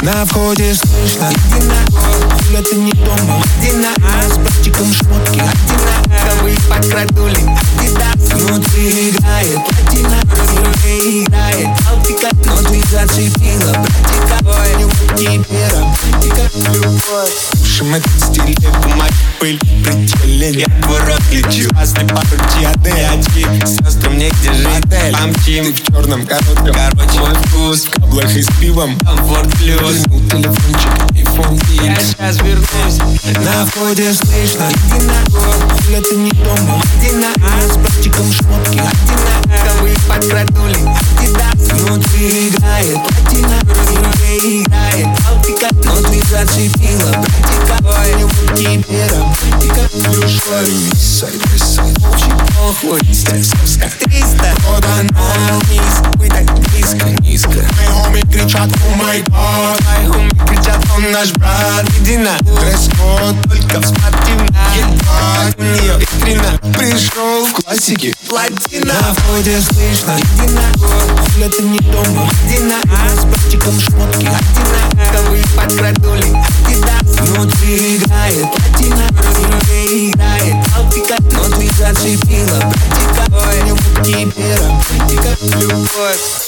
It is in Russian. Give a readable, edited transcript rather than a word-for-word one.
На входе слышно: иди на хуля, ты не дома. Иди на с братчиком шмотки. Одинаковые подкрадули. Адидас внутри играет платина. Внутри играет Алтика. Но ты зацепила братика. Не романтика, любовь. Ушим этот стиль, бумаги, пыль, пределе. Я твой рот лечу, азли поручи очки. Сестры, мне где жить? Отель, помчим. Ты в черном коротком. Короче, мой вкус в каблах и с пивом. Комфорт плюс. Телефончик, iPhone X. Я сейчас вернусь. На входе слышно: иди на хуля, ты не дома. Иди на с братчиком шмотки. Одинаковые подкрадули. Адидас внутри играет платина. Внутри играет Алтика. Но ты зацепила братика. Не тебе романтика. Говорю, сайд by сайд. Очень похуй, стрессовская 300. Вот она вниз, вы так близко, низко. Мои хоми кричат: о май гад. Мои хоми кричат: он наш брат. Иди на дресс-код, только в спортивном. Ебать, у нее витрина. Пришел в классике платина. На входе слышно: иди на хуля, ты не дома. Иди на с братчиком шмотки. Одинаковые подкрадули. Адидас внутри играет платина. Внутри играет Алтика. Но ты зацепила братика. Не тебе романтика, любовь.